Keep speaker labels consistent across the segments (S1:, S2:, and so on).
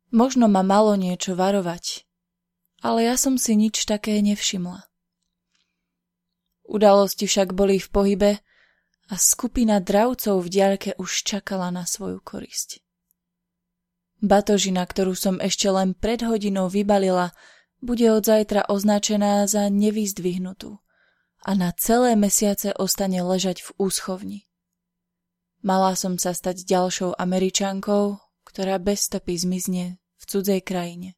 S1: Možno ma malo niečo varovať, ale ja som si nič také nevšimla. Udalosti však boli v pohybe a skupina dravcov v diaľke už čakala na svoju korisť. Batožina, ktorú som ešte len pred hodinou vybalila, bude od zajtra označená za nevyzdvihnutú a na celé mesiace ostane ležať v úschovni. Mala som sa stať ďalšou Američankou, ktorá bez stopy zmizne v cudzej krajine.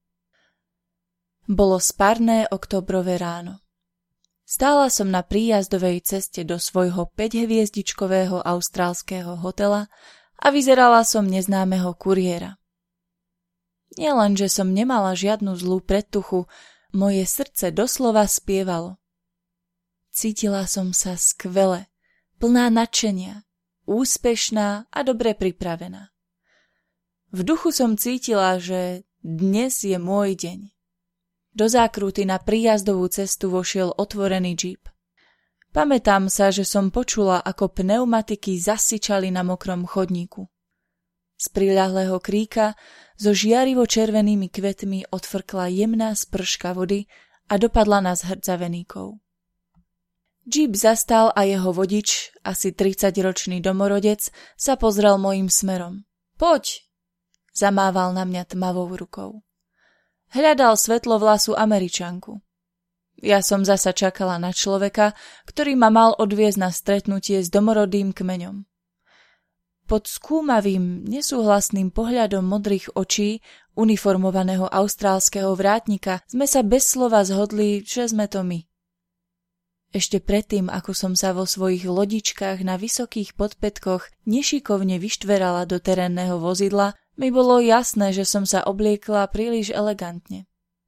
S1: Bolo spárne októbrové ráno. Stála som na príjazdovej ceste do svojho 5-hviezdičkového austrálskeho hotela a vyzerala som neznámeho kuriéra. Nielen, že som nemala žiadnu zlú predtuchu, moje srdce doslova spievalo. Cítila som sa skvele, plná nadšenia, úspešná a dobre pripravená. V duchu som cítila, že dnes je môj deň. Do zákruty na príjazdovú cestu vošiel otvorený džíp. Pamätám sa, že som počula, ako pneumatiky zasičali na mokrom chodníku. Z priľahlého kríka so žiarivo červenými kvetmi odfrkla jemná sprška vody a dopadla na zhrdzaveníkov. Džíp zastal a jeho vodič, asi 30-ročný domorodec, sa pozrel mojím smerom. Poď! Zamával na mňa tmavou rukou. Hľadal svetlovlasú Američanku. Ja som zasa čakala na človeka, ktorý ma mal odviezť na stretnutie s domorodým kmeňom. Pod skúmavým, nesúhlasným pohľadom modrých očí uniformovaného austrálskeho vrátnika sme sa bez slova zhodli, že sme to my. Ešte predtým, ako som sa vo svojich lodičkách na vysokých podpätkoch nešikovne vyštverala do terénneho vozidla, mi bolo jasné, že som sa obliekla príliš elegantne.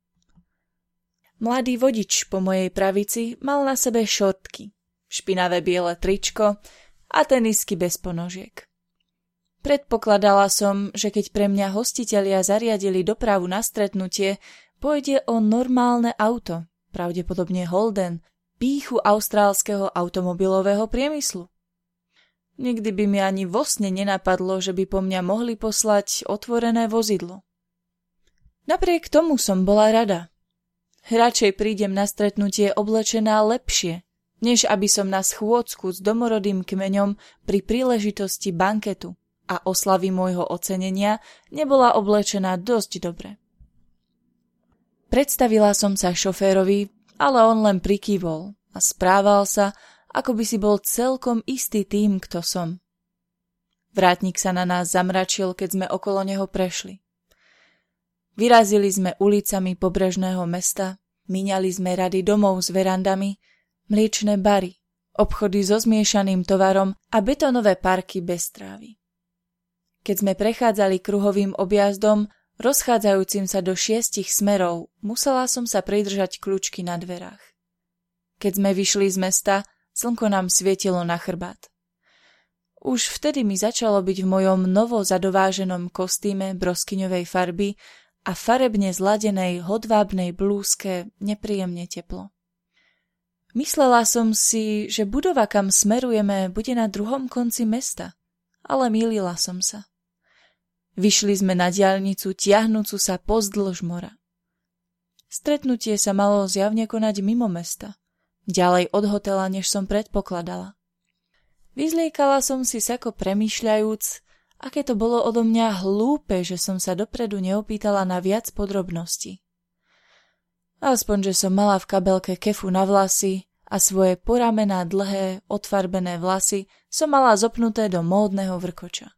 S1: Mladý vodič po mojej pravici mal na sebe šortky, špinavé biele tričko a tenisky bez ponožiek. Predpokladala som, že keď pre mňa hostitelia zariadili dopravu na stretnutie, pôjde o normálne auto, pravdepodobne Holden, pýchu austrálskeho automobilového priemyslu. Nikdy by mi ani vo sne nenapadlo, že by po mňa mohli poslať otvorené vozidlo. Napriek tomu som bola rada. Radšej prídem na stretnutie oblečená lepšie, než aby som na schôdzku s domorodým kmeňom pri príležitosti banketu a oslavy môjho ocenenia nebola oblečená dosť dobre. Predstavila som sa šoférovi, ale on len prikývol a správal sa, ako by si bol celkom istý tým, kto som. Vrátnik sa na nás zamračil, keď sme okolo neho prešli. Vyrazili sme ulicami pobrežného mesta, míňali sme rady domov s verandami, mliečne bary, obchody so zmiešaným tovarom a betónové parky bez trávy. Keď sme prechádzali kruhovým objazdom, rozchádzajúcim sa do 6 smerov, musela som sa pridržať kľúčky na dverách. Keď sme vyšli z mesta, slnko nám svietilo na chrbát. Už vtedy mi začalo byť v mojom novo zadováženom kostýme broskyňovej farby a farebne zladenej hodvábnej blúzke nepríjemne teplo. Myslela som si, že budova, kam smerujeme, bude na druhom konci mesta, ale mýlila som sa. Vyšli sme na diaľnicu tiahnúcu sa pozdĺž mora. Stretnutie sa malo zjavne konať mimo mesta, ďalej od hotela, než som predpokladala. Vyzliekala som si sako premýšľajúc, aké to bolo odo mňa hlúpe, že som sa dopredu neopýtala na viac podrobností. Aspoň, že som mala v kabelke kefu na vlasy a svoje poramená dlhé, odfarbené vlasy som mala zopnuté do módneho vrkoča.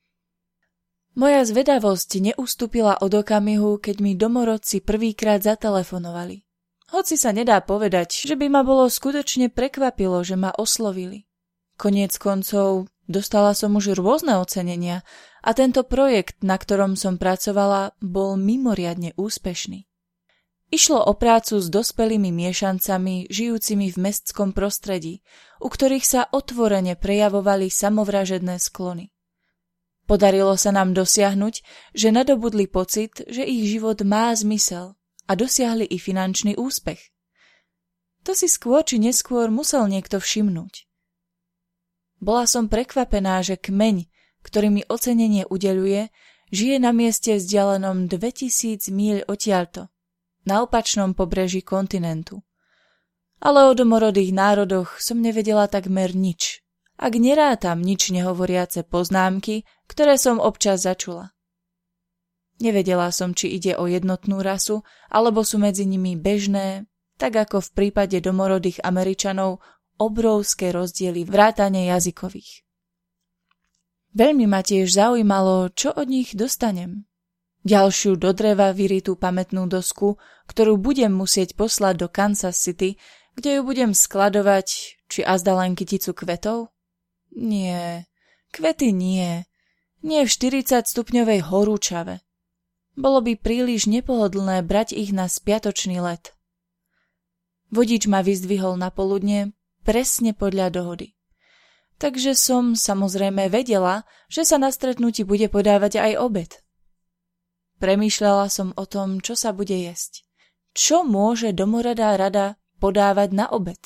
S1: Moja zvedavosť neustúpila od okamihu, keď mi domorodci prvýkrát zatelefonovali. Hoci sa nedá povedať, že by ma bolo skutočne prekvapilo, že ma oslovili. Koniec koncov dostala som už rôzne ocenenia a tento projekt, na ktorom som pracovala, bol mimoriadne úspešný. Išlo o prácu s dospelými miešancami, žijúcimi v mestskom prostredí, u ktorých sa otvorene prejavovali samovražedné sklony. Podarilo sa nám dosiahnuť, že nadobudli pocit, že ich život má zmysel a dosiahli i finančný úspech. To si skôr či neskôr musel niekto všimnúť. Bola som prekvapená, že kmeň, ktorý mi ocenenie udeľuje, žije na mieste vzdialenom 2000 míľ odtiaľto, na opačnom pobreží kontinentu. Ale o domorodých národoch som nevedela takmer nič, ak nerátam nič nehovoriace poznámky, ktoré som občas začula. Nevedela som, či ide o jednotnú rasu, alebo sú medzi nimi bežné, tak ako v prípade domorodých Američanov, obrovské rozdiely vrátane jazykových. Veľmi ma tiež zaujímalo, čo od nich dostanem. Ďalšiu do dreva vyritú pamätnú dosku, ktorú budem musieť poslať do Kansas City, kde ju budem skladovať, či azda len kyticu kvetov? Nie, kvety nie. Nie v 40-stupňovej horúčave. Bolo by príliš nepohodlné brať ich na spiatočný let. Vodič ma vyzdvihol na poludne presne podľa dohody. Takže som samozrejme vedela, že sa na stretnutí bude podávať aj obed. Premýšľala som o tom, čo sa bude jesť. Čo môže domorodá rada podávať na obed?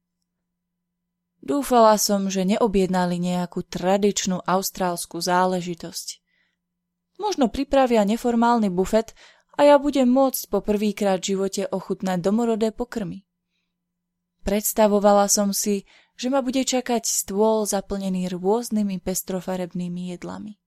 S1: Dúfala som, že neobjednali nejakú tradičnú austrálsku záležitosť. Možno pripravia neformálny bufet a ja budem môcť po prvýkrát v živote ochutnať domorodé pokrmy. Predstavovala som si, že ma bude čakať stôl zaplnený rôznymi pestrofarebnými jedlami.